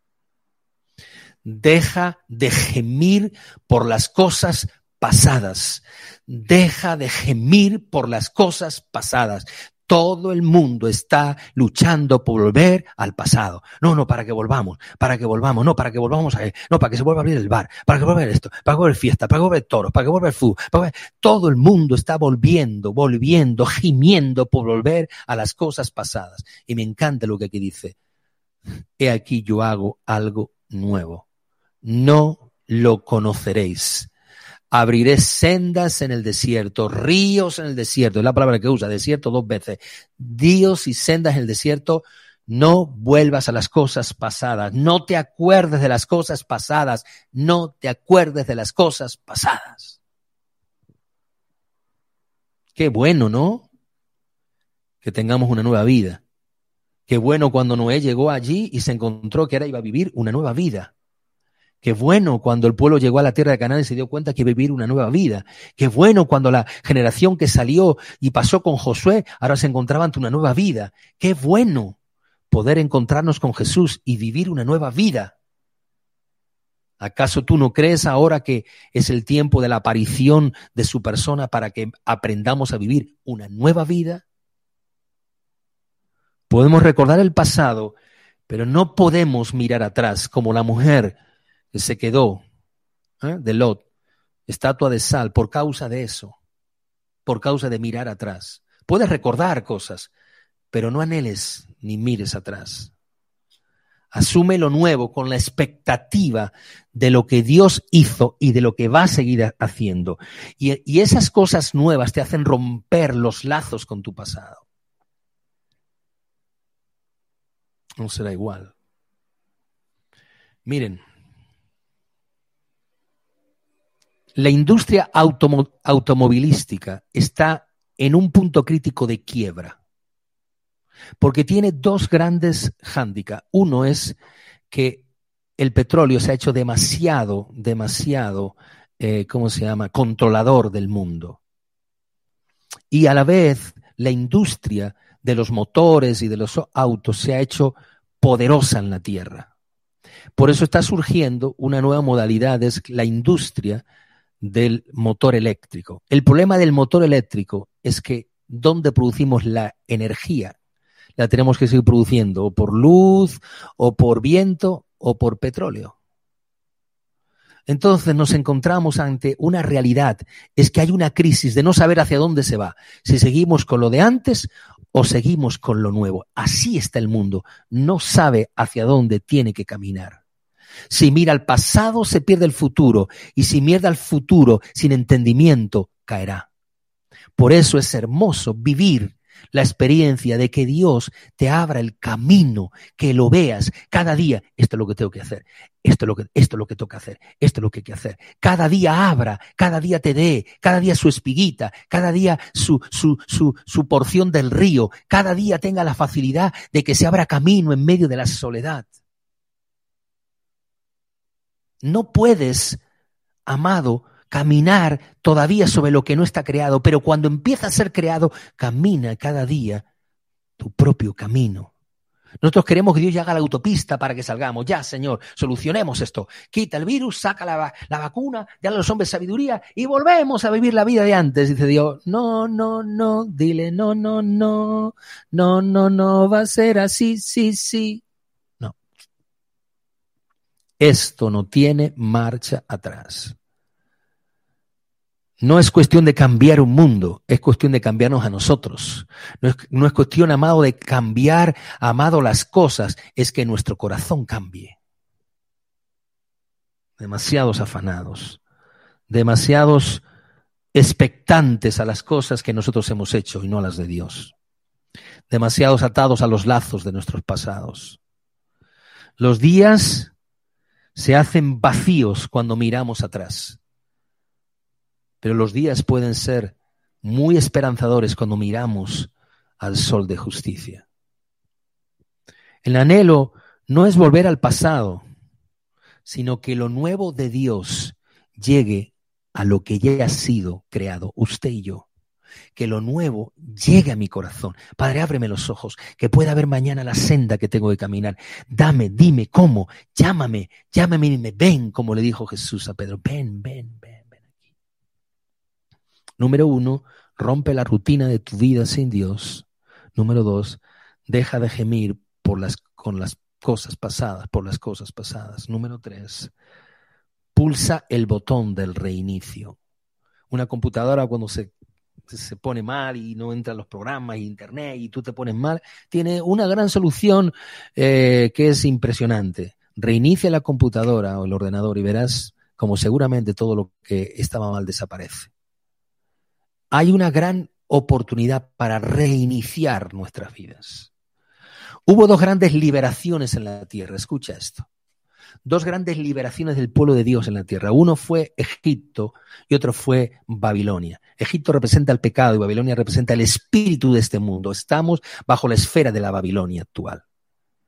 deja de gemir por las cosas pasadas. Deja de gemir por las cosas pasadas. Todo el mundo está luchando por volver al pasado. No, no, para que volvamos, para que volvamos, no, para que volvamos a él, no, para que se vuelva a abrir el bar, para que vuelva a ver esto, para que vuelva a ver fiesta, para que vuelva a ver toros, para que vuelva a ver fútbol. Para que... Todo el mundo está volviendo, volviendo, gimiendo por volver a las cosas pasadas. Y me encanta lo que aquí dice. He aquí yo hago algo nuevo. No lo conoceréis. Abriré sendas en el desierto, ríos en el desierto. Es la palabra que usa, desierto dos veces. Ríos y sendas en el desierto. No vuelvas a las cosas pasadas. No te acuerdes de las cosas pasadas. No te acuerdes de las cosas pasadas. Qué bueno, ¿no? Que tengamos una nueva vida. Qué bueno cuando Noé llegó allí y se encontró que ahora iba a vivir una nueva vida. Qué bueno cuando el pueblo llegó a la tierra de Canaán y se dio cuenta que iba a vivir una nueva vida. Qué bueno cuando la generación que salió y pasó con Josué ahora se encontraba ante una nueva vida. Qué bueno poder encontrarnos con Jesús y vivir una nueva vida. ¿Acaso tú no crees ahora que es el tiempo de la aparición de su persona para que aprendamos a vivir una nueva vida? Podemos recordar el pasado, pero no podemos mirar atrás como la mujer que se quedó ¿eh? de Lot, estatua de sal, por causa de eso, por causa de mirar atrás. Puedes recordar cosas, pero no anheles ni mires atrás. Asume lo nuevo con la expectativa de lo que Dios hizo y de lo que va a seguir haciendo. Y, y esas cosas nuevas te hacen romper los lazos con tu pasado. No será igual. Miren, la industria automo- automovilística está en un punto crítico de quiebra. Porque tiene dos grandes hándicaps. Uno es que el petróleo se ha hecho demasiado, demasiado, eh, ¿cómo se llama?, controlador del mundo. Y a la vez, la industria de los motores y de los autos se ha hecho poderosa en la tierra. Por eso está surgiendo una nueva modalidad, es la industria del motor eléctrico. El problema del motor eléctrico es que ¿dónde producimos la energía? La tenemos que seguir produciendo o por luz, o por viento, o por petróleo. Entonces nos encontramos ante una realidad, es que hay una crisis de no saber hacia dónde se va, si seguimos con lo de antes o seguimos con lo nuevo. Así está el mundo, no sabe hacia dónde tiene que caminar. Si mira al pasado, se pierde el futuro, y si mira al futuro sin entendimiento, caerá. Por eso es hermoso vivir la experiencia de que Dios te abra el camino, que lo veas cada día. Esto es lo que tengo que hacer, esto es lo que, esto es lo que toca hacer, esto es lo que hay que hacer. Cada día abra, cada día te dé, cada día su espiguita, cada día su, su, su, su porción del río, cada día tenga la facilidad de que se abra camino en medio de la soledad. No puedes, amado, caminar todavía sobre lo que no está creado, pero cuando empieza a ser creado, camina cada día tu propio camino. Nosotros queremos que Dios ya haga la autopista para que salgamos. Ya, Señor, solucionemos esto. Quita el virus, saca la, la vacuna, dale a los hombres sabiduría y volvemos a vivir la vida de antes. Dice Dios, no, no, no, dile no, no, no, no, no, no, va a ser así, sí, sí. No. Esto no tiene marcha atrás. No es cuestión de cambiar un mundo, es cuestión de cambiarnos a nosotros. No es, no es cuestión, amado, de cambiar, amado, las cosas, es que nuestro corazón cambie. Demasiados afanados, demasiados expectantes a las cosas que nosotros hemos hecho y no a las de Dios. Demasiados atados a los lazos de nuestros pasados. Los días se hacen vacíos cuando miramos atrás. Pero los días pueden ser muy esperanzadores cuando miramos al sol de justicia. El anhelo no es volver al pasado, sino que lo nuevo de Dios llegue a lo que ya ha sido creado, usted y yo. Que lo nuevo llegue a mi corazón. Padre, ábreme los ojos, que pueda ver mañana la senda que tengo que caminar. Dame, dime cómo, llámame, llámame y dime, ven, como le dijo Jesús a Pedro, ven, ven, ven. Número uno, rompe la rutina de tu vida sin Dios. Número dos, deja de gemir por las, con las cosas pasadas, por las cosas pasadas. Número tres, pulsa el botón del reinicio. Una computadora cuando se, se pone mal y no entran los programas y internet y tú te pones mal, tiene una gran solución eh, que es impresionante. Reinicia la computadora o el ordenador y verás como seguramente todo lo que estaba mal desaparece. Hay una gran oportunidad para reiniciar nuestras vidas. Hubo dos grandes liberaciones en la tierra, escucha esto. Dos grandes liberaciones del pueblo de Dios en la tierra. Uno fue Egipto y otro fue Babilonia. Egipto representa el pecado y Babilonia representa el espíritu de este mundo. Estamos bajo la esfera de la Babilonia actual.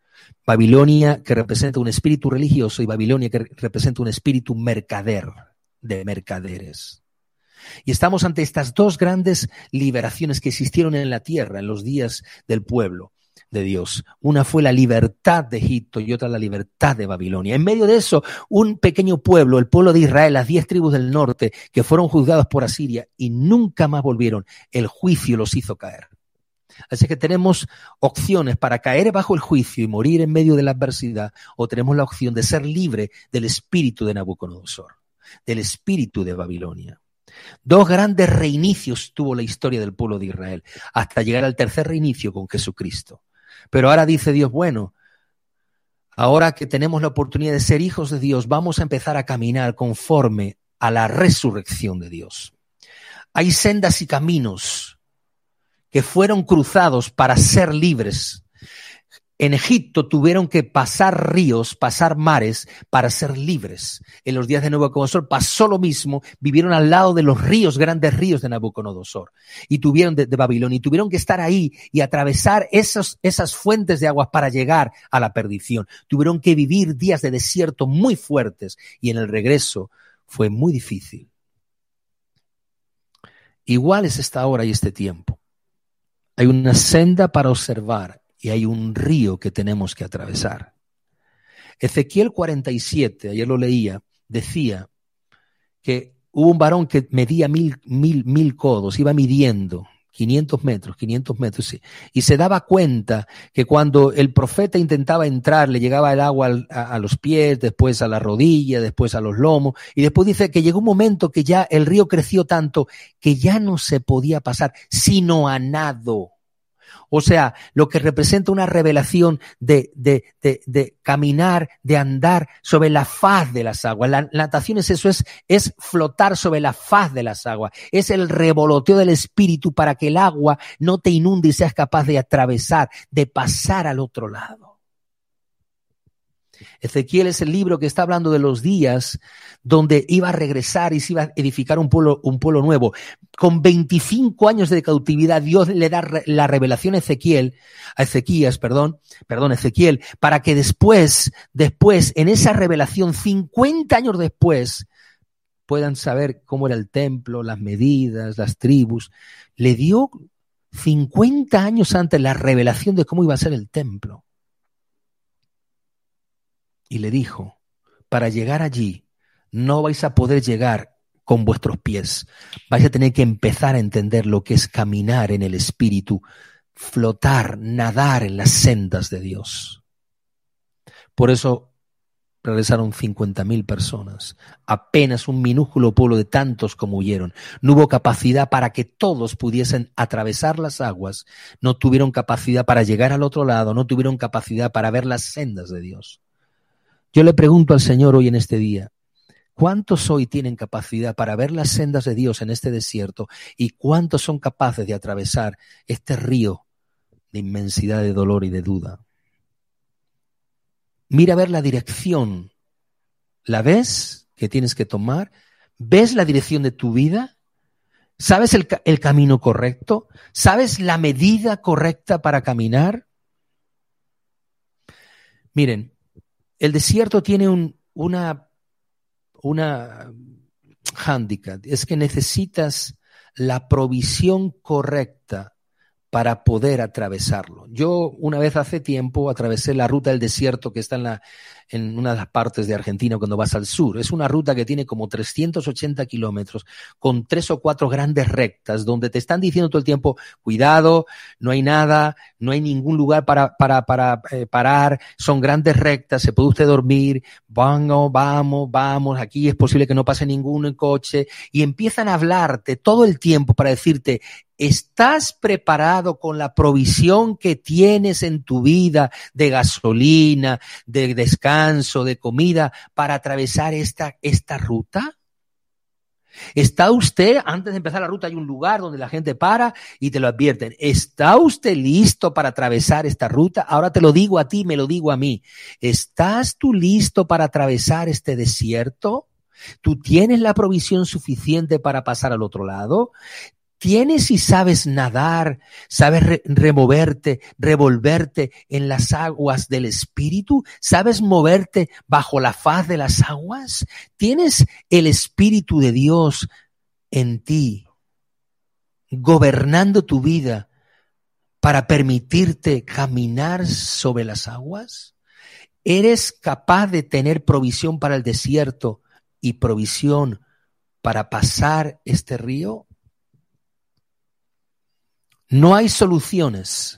Babilonia, que representa un espíritu religioso, y Babilonia, que representa un espíritu mercader, de mercaderes. Y estamos ante estas dos grandes liberaciones que existieron en la tierra en los días del pueblo de Dios. Una fue la libertad de Egipto y otra la libertad de Babilonia. En medio de eso, un pequeño pueblo, el pueblo de Israel, las diez tribus del norte, que fueron juzgados por Asiria y nunca más volvieron. El juicio los hizo caer. Así que tenemos opciones para caer bajo el juicio y morir en medio de la adversidad, o tenemos la opción de ser libre del espíritu de Nabucodonosor, del espíritu de Babilonia. Dos grandes reinicios tuvo la historia del pueblo de Israel, hasta llegar al tercer reinicio con Jesucristo. Pero ahora dice Dios, bueno, ahora que tenemos la oportunidad de ser hijos de Dios, vamos a empezar a caminar conforme a la resurrección de Dios. Hay sendas y caminos que fueron cruzados para ser libres. En Egipto tuvieron que pasar ríos, pasar mares para ser libres. En los días de Nabucodonosor pasó lo mismo, vivieron al lado de los ríos, grandes ríos de Nabucodonosor, y tuvieron de, de Babilonia, y tuvieron que estar ahí y atravesar esos, esas fuentes de aguas para llegar a la perdición. Tuvieron que vivir días de desierto muy fuertes, y en el regreso fue muy difícil. Igual es esta hora y este tiempo. Hay una senda para observar y hay un río que tenemos que atravesar. Ezequiel cuarenta y siete, ayer lo leía, decía que hubo un varón que medía mil, mil, mil codos, iba midiendo quinientos metros, quinientos metros, sí, y se daba cuenta que cuando el profeta intentaba entrar, le llegaba el agua al, a, a los pies, después a la rodilla, después a los lomos, y después dice que llegó un momento que ya el río creció tanto que ya no se podía pasar, sino a nado. O sea, lo que representa una revelación de, de, de, de caminar, de andar sobre la faz de las aguas. La natación es eso, es, es flotar sobre la faz de las aguas. Es el revoloteo del espíritu para que el agua no te inunde y seas capaz de atravesar, de pasar al otro lado. Ezequiel es el libro que está hablando de los días donde iba a regresar y se iba a edificar un pueblo, un pueblo nuevo. Con veinticinco años de cautividad, Dios le da la revelación a Ezequiel, a Ezequías, perdón, perdón, Ezequiel, para que después, después, en esa revelación, cincuenta años después, puedan saber cómo era el templo, las medidas, las tribus. Le dio cincuenta años antes la revelación de cómo iba a ser el templo. Y le dijo, para llegar allí no vais a poder llegar con vuestros pies. Vais a tener que empezar a entender lo que es caminar en el espíritu, flotar, nadar en las sendas de Dios. Por eso regresaron cincuenta mil personas, apenas un minúsculo pueblo de tantos como huyeron. No hubo capacidad para que todos pudiesen atravesar las aguas, no tuvieron capacidad para llegar al otro lado, no tuvieron capacidad para ver las sendas de Dios. Yo le pregunto al Señor hoy en este día, ¿cuántos hoy tienen capacidad para ver las sendas de Dios en este desierto y cuántos son capaces de atravesar este río de inmensidad de dolor y de duda? Mira a ver la dirección. ¿La ves que tienes que tomar? ¿Ves la dirección de tu vida? ¿Sabes el, el camino correcto? ¿Sabes la medida correcta para caminar? Miren, el desierto tiene un, una, una hándicap, es que necesitas la provisión correcta para poder atravesarlo. Yo una vez hace tiempo atravesé la ruta del desierto que está en, la, en una de las partes de Argentina cuando vas al sur. Es una ruta que tiene como trescientos ochenta kilómetros con tres o cuatro grandes rectas donde te están diciendo todo el tiempo, cuidado, no hay nada, no hay ningún lugar para, para, para eh, parar, son grandes rectas, se puede usted dormir, vamos, vamos, vamos, aquí es posible que no pase ninguno en coche, y empiezan a hablarte todo el tiempo para decirte, ¿estás preparado con la provisión que tienes en tu vida de gasolina, de descanso, de comida para atravesar esta, esta ruta? ¿Está usted, antes de empezar la ruta hay un lugar donde la gente para y te lo advierten, ¿está usted listo para atravesar esta ruta? Ahora te lo digo a ti, me lo digo a mí. ¿Estás tú listo para atravesar este desierto? ¿Tú tienes la provisión suficiente para pasar al otro lado? ¿Tienes y sabes nadar? ¿Sabes re- removerte, revolverte en las aguas del Espíritu? ¿Sabes moverte bajo la faz de las aguas? ¿Tienes el Espíritu de Dios en ti, gobernando tu vida para permitirte caminar sobre las aguas? ¿Eres capaz de tener provisión para el desierto y provisión para pasar este río? No hay soluciones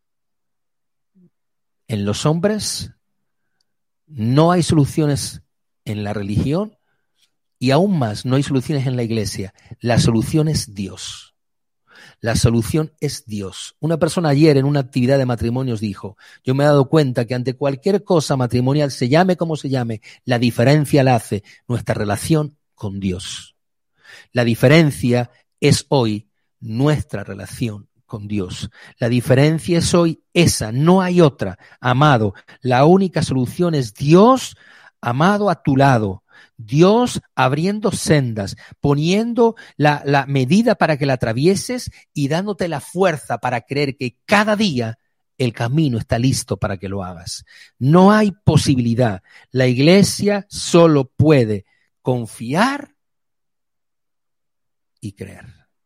en los hombres, no hay soluciones en la religión y aún más no hay soluciones en la iglesia. La solución es Dios. La solución es Dios. Una persona ayer en una actividad de matrimonios dijo, yo me he dado cuenta que ante cualquier cosa matrimonial, se llame como se llame, la diferencia la hace nuestra relación con Dios. La diferencia es hoy nuestra relación con Dios. La diferencia es hoy esa, no hay otra. Amado, la única solución es Dios, amado, a tu lado. Dios abriendo sendas, poniendo la, la medida para que la atravieses y dándote la fuerza para creer que cada día el camino está listo para que lo hagas. No hay posibilidad. La iglesia solo puede confiar y creer.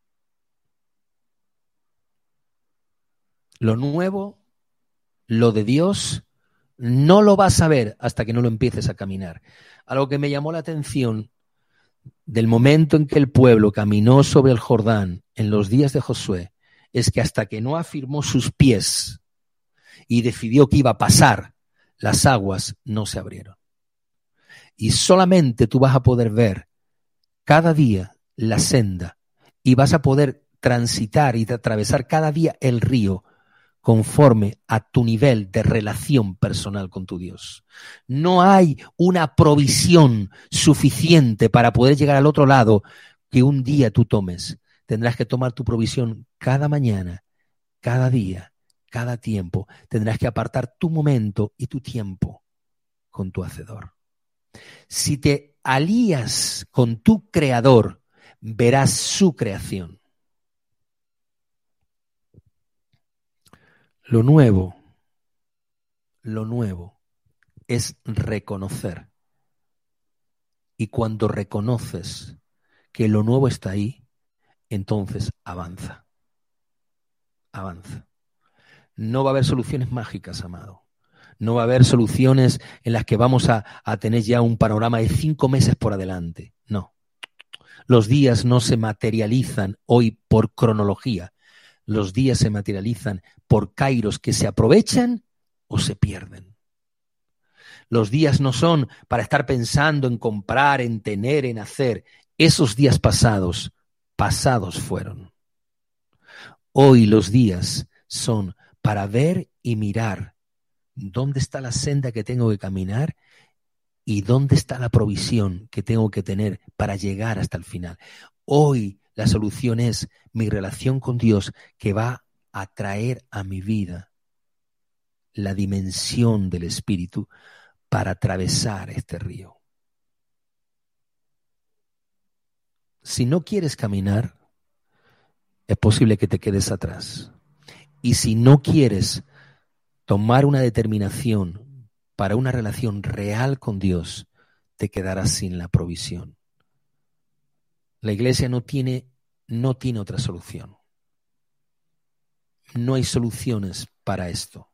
Lo nuevo, lo de Dios, no lo vas a ver hasta que no lo empieces a caminar. Algo que me llamó la atención del momento en que el pueblo caminó sobre el Jordán en los días de Josué es que hasta que no afirmó sus pies y decidió que iba a pasar, las aguas no se abrieron. Y solamente tú vas a poder ver cada día la senda y vas a poder transitar y atravesar cada día el río conforme a tu nivel de relación personal con tu Dios. No hay una provisión suficiente para poder llegar al otro lado que un día tú tomes. Tendrás que tomar tu provisión cada mañana, cada día, cada tiempo. Tendrás que apartar tu momento y tu tiempo con tu Hacedor. Si te alías con tu Creador, verás su creación. Lo nuevo, lo nuevo es reconocer. Y cuando reconoces que lo nuevo está ahí, entonces avanza. Avanza. No va a haber soluciones mágicas, amado. No va a haber soluciones en las que vamos a, a tener ya un panorama de cinco meses por adelante. No. Los días no se materializan hoy por cronología. Los días se materializan por kairos que se aprovechan o se pierden. Los días no son para estar pensando en comprar, en tener, en hacer. Esos días pasados, pasados fueron. Hoy los días son para ver y mirar dónde está la senda que tengo que caminar y dónde está la provisión que tengo que tener para llegar hasta el final. Hoy la solución es mi relación con Dios, que va a traer a mi vida la dimensión del Espíritu para atravesar este río. Si no quieres caminar, es posible que te quedes atrás. Y si no quieres tomar una determinación para una relación real con Dios, te quedarás sin la provisión. La iglesia no tiene, no tiene otra solución. No hay soluciones para esto.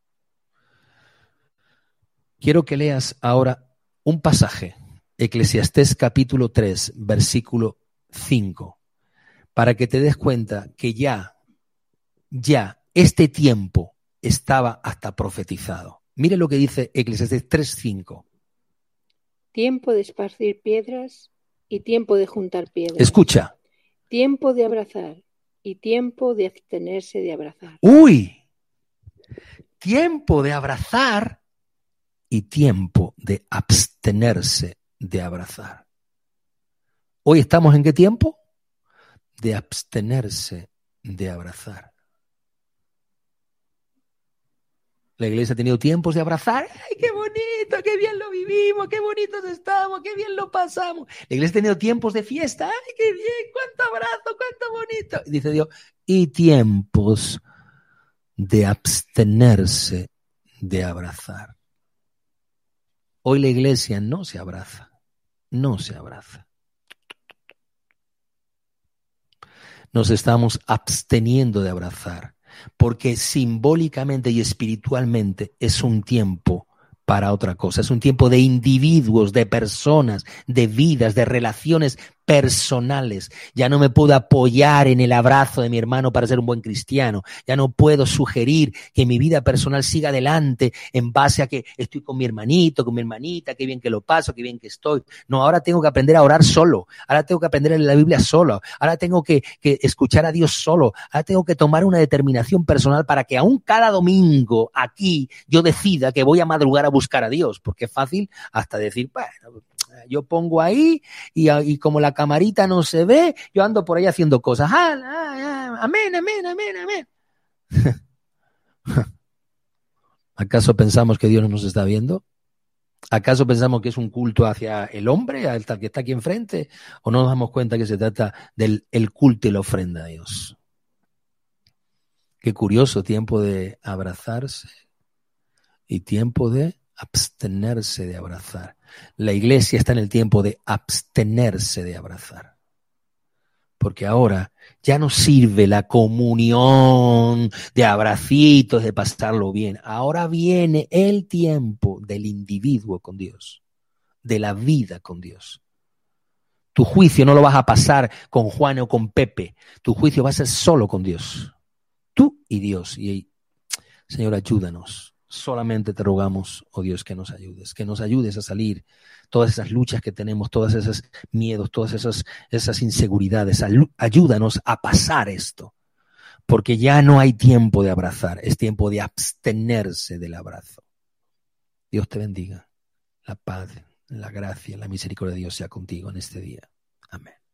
Quiero que leas ahora un pasaje, Eclesiastés capítulo tres, versículo cinco, para que te des cuenta que ya, ya este tiempo estaba hasta profetizado. Mire lo que dice Eclesiastés tres, cinco. Tiempo de esparcir piedras y tiempo de juntar piedras. Escucha. Tiempo de abrazar y tiempo de abstenerse de abrazar. ¡Uy! Tiempo de abrazar y tiempo de abstenerse de abrazar. ¿Hoy estamos en qué tiempo? De abstenerse de abrazar. La iglesia ha tenido tiempos de abrazar. ¡Ay, qué bonito! ¡Qué bien lo vivimos! ¡Qué bonitos estamos! ¡Qué bien lo pasamos! La iglesia ha tenido tiempos de fiesta. ¡Ay, qué bien! ¡Cuánto abrazo! ¡Cuánto bonito! Y dice Dios, y tiempos de abstenerse de abrazar. Hoy la iglesia no se abraza. No se abraza. Nos estamos absteniendo de abrazar, porque simbólicamente y espiritualmente es un tiempo para otra cosa. Es un tiempo de individuos, de personas, de vidas, de relaciones personales. Ya no me puedo apoyar en el abrazo de mi hermano para ser un buen cristiano. Ya no puedo sugerir que mi vida personal siga adelante en base a que estoy con mi hermanito, con mi hermanita, qué bien que lo paso, qué bien que estoy. No, ahora tengo que aprender a orar solo. Ahora tengo que aprender a leer la Biblia solo. Ahora tengo que, que escuchar a Dios solo. Ahora tengo que tomar una determinación personal para que aún cada domingo aquí yo decida que voy a madrugar a buscar a Dios. Porque es fácil hasta decir, bueno, yo pongo ahí y, y como la camarita no se ve, yo ando por ahí haciendo cosas. Ah, ah, ah, amén, amén, amén, amén. ¿Acaso pensamos que Dios no nos está viendo? ¿Acaso pensamos que es un culto hacia el hombre, al que está aquí enfrente? ¿O no nos damos cuenta que se trata del el culto y la ofrenda a Dios? Qué curioso, tiempo de abrazarse y tiempo de abstenerse de abrazar. La iglesia está en el tiempo de abstenerse de abrazar. Porque ahora ya no sirve la comunión de abracitos, de pasarlo bien. Ahora viene el tiempo del individuo con Dios, de la vida con Dios. Tu juicio no lo vas a pasar con Juan o con Pepe. Tu juicio va a ser solo con Dios. Tú y Dios. Y Señor, ayúdanos. Solamente te rogamos, oh Dios, que nos ayudes, que nos ayudes a salir todas esas luchas que tenemos, todos esos miedos, todas esas, esas inseguridades. Ayúdanos a pasar esto, porque ya no hay tiempo de abrazar, es tiempo de abstenerse del abrazo. Dios te bendiga. La paz, la gracia, la misericordia de Dios sea contigo en este día. Amén.